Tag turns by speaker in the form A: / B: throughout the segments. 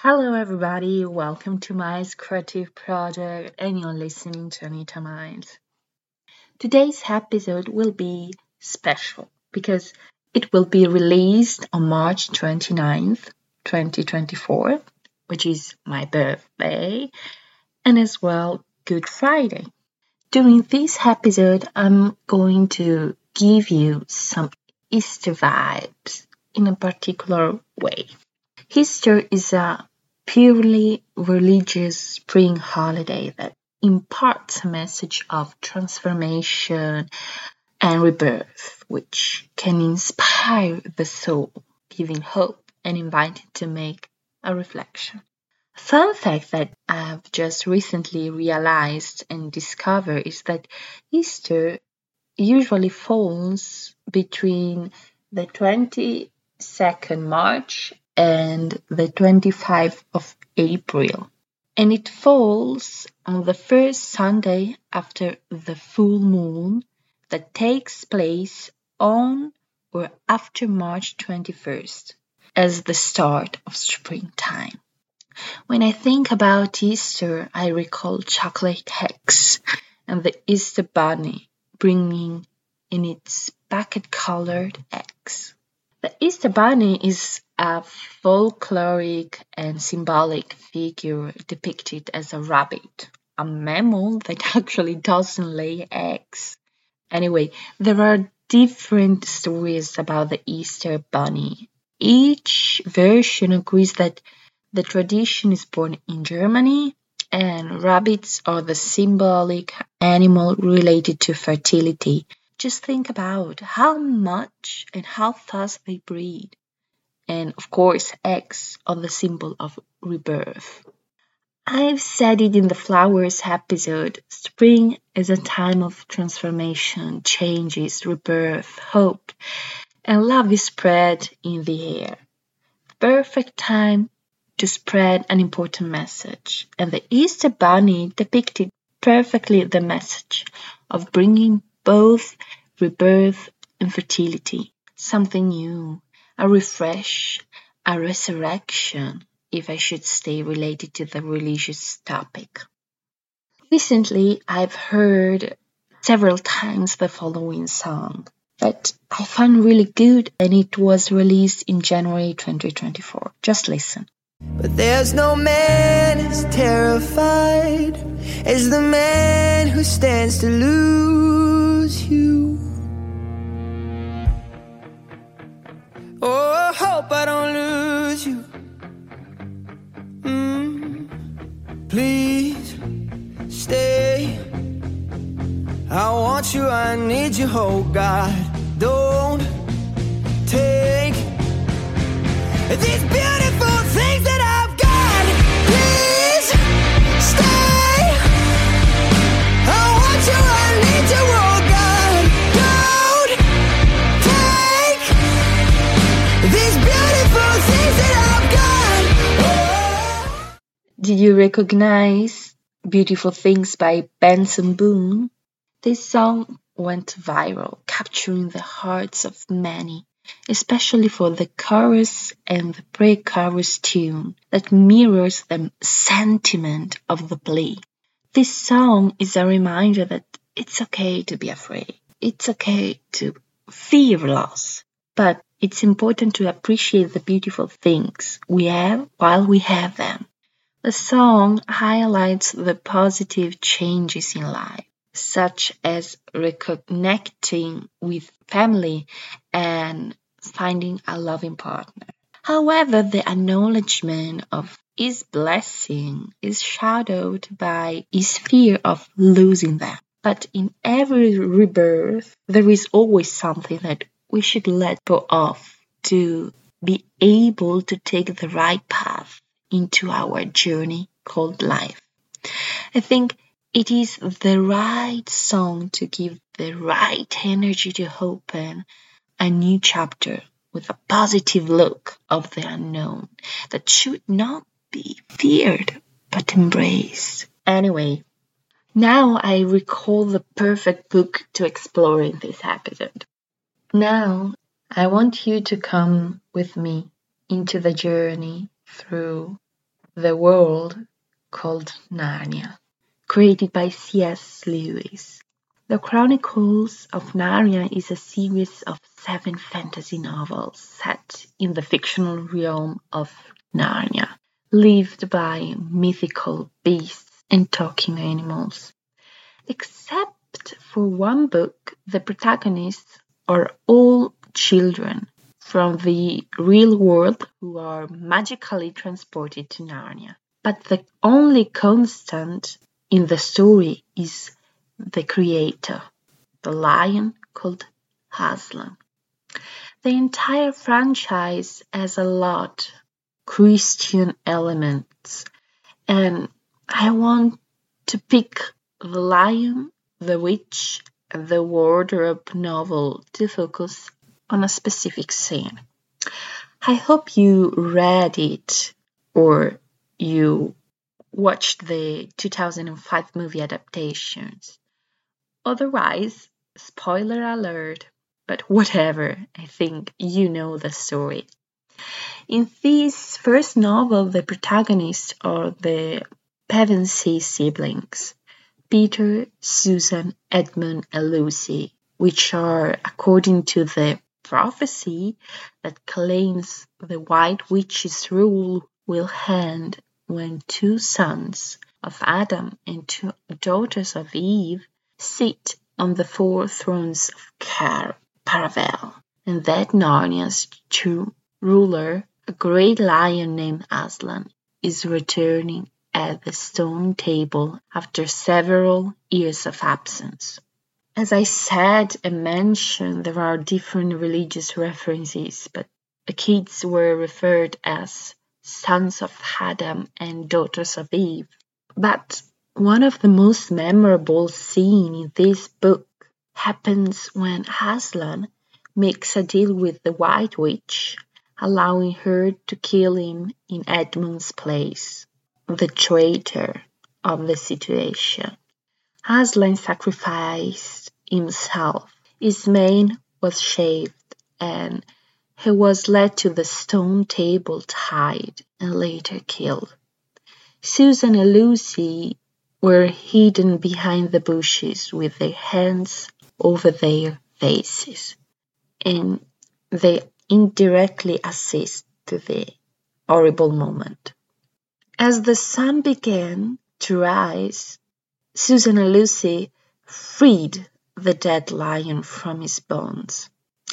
A: Hello, everybody. Welcome to my creative project, and you're listening to Anita Minds. Today's episode will be special because it will be released on March 29th, 2024, which is my birthday, and as well Good Friday. During this episode, I'm going to give you some Easter vibes in a particular way. Easter is a purely religious spring holiday that imparts a message of transformation and rebirth, which can inspire the soul, giving hope and inviting to make a reflection. A fun fact that I've just recently realized and discovered is that Easter usually falls between the 22nd March and the 25th of April. And it falls on the first Sunday after the full moon that takes place on or after March 21st as the start of springtime. When I think about Easter, I recall chocolate eggs and the Easter bunny bringing in its bucket-colored eggs. The Easter bunny is a folkloric and symbolic figure depicted as a rabbit, a mammal that actually doesn't lay eggs. Anyway, there are different stories about the Easter bunny. Each version agrees that the tradition is born in Germany, and rabbits are the symbolic animal related to fertility. Just think about how much and how fast they breed. And of course, eggs are the symbol of rebirth. I've said it in the flowers episode. Spring is a time of transformation, changes, rebirth, hope, and love is spread in the air. Perfect time to spread an important message. And the Easter Bunny depicted perfectly the message of bringing both rebirth and fertility, something new, a refresh, a resurrection, if I should stay related to the religious topic. Recently, I've heard several times the following song that I found really good, and it was released in January 2024. Just listen.
B: But there's no man as terrified as the man who stands to lose you. Oh, I hope I don't lose you. Please stay. I want you, I need you, oh God. Don't take these beautiful things that I've got. Please stay. I want you, I need you, oh God. Don't take these beautiful things that I've got. Oh.
A: Did you recognize Beautiful Things by Benson Boone? This song went viral, capturing the hearts of many, especially for the chorus and the pre-chorus tune that mirrors the sentiment of the play. This song is a reminder that it's okay to be afraid. It's okay to fear loss. But it's important to appreciate the beautiful things we have while we have them. The song highlights the positive changes in life, such as reconnecting with family and finding a loving partner. However, the acknowledgement of his blessing is shadowed by his fear of losing them. But in every rebirth, there is always something that we should let go of to be able to take the right path into our journey called life. I think it is the right song to give the right energy to open a new chapter with a positive look of the unknown that should not be feared but embraced. Anyway, now I recall the perfect book to explore in this episode. Now I want you to come with me into the journey through the world called Narnia, created by C.S. Lewis. The Chronicles of Narnia is a series of 7 fantasy novels set in the fictional realm of Narnia, lived by mythical beasts and talking animals. Except for one book, the protagonists are all children from the real world who are magically transported to Narnia. But the only constant in the story is the creator, the lion called Aslan. The entire franchise has a lot Christian elements, and I want to pick The Lion, the Witch, and the Wardrobe novel to focus on a specific scene. I hope you read it or you watched the 2005 movie adaptations. Otherwise, spoiler alert, but whatever, I think you know the story. In this first novel, the protagonists are the Pevensie siblings, Peter, Susan, Edmund, and Lucy, which are, according to the prophecy that claims the White Witch's rule will end when 2 sons of Adam and 2 daughters of Eve sit on the 4 thrones of Paravel, and that Narnia's true ruler, a great lion named Aslan, is returning at the stone table after several years of absence. As I said and mentioned, there are different religious references, but the kids were referred as sons of Adam and daughters of Eve. But one of the most memorable scenes in this book happens when Aslan makes a deal with the White Witch, allowing her to kill him in Edmund's place, the traitor of the situation. Aslan sacrificed himself. His mane was shaved, and he was led to the stone table tied and later killed. Susan and Lucy were hidden behind the bushes with their hands over their faces, and they indirectly assist to the horrible moment. As the sun began to rise, Susan and Lucy freed the dead lion from his bonds.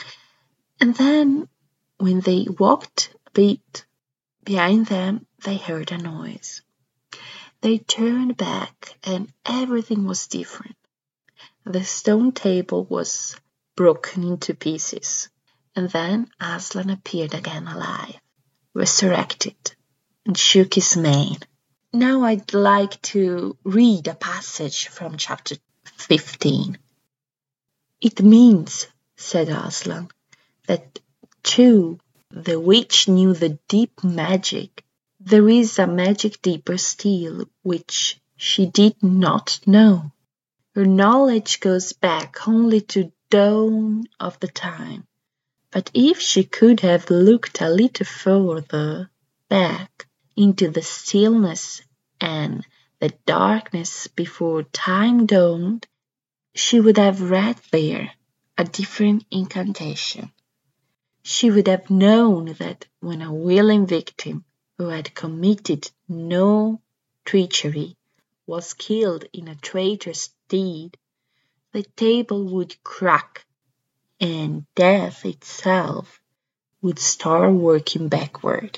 A: And then, when they walked a bit behind them, they heard a noise. They turned back and everything was different. The stone table was broken into pieces, and then Aslan appeared again alive, resurrected, and shook his mane. Now I'd like to read a passage from chapter 15. "It means," said Aslan, "that too the witch knew the deep magic. There is a magic deeper still, which she did not know. Her knowledge goes back only to dawn of the time. But if she could have looked a little further back into the stillness and the darkness before time dawned, she would have read there a different incantation. She would have known that when a willing victim who had committed no treachery was killed in a traitor's deed, the table would crack and death itself would start working backward."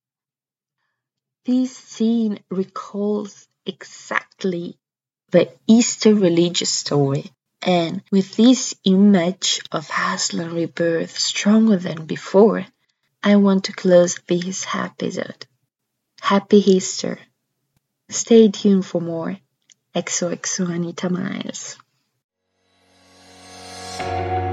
A: This scene recalls exactly the Easter religious story, and with this image of Aslan rebirth stronger than before, I want to close this episode. Happy Easter! Stay tuned for more. XOXO Anita Miles.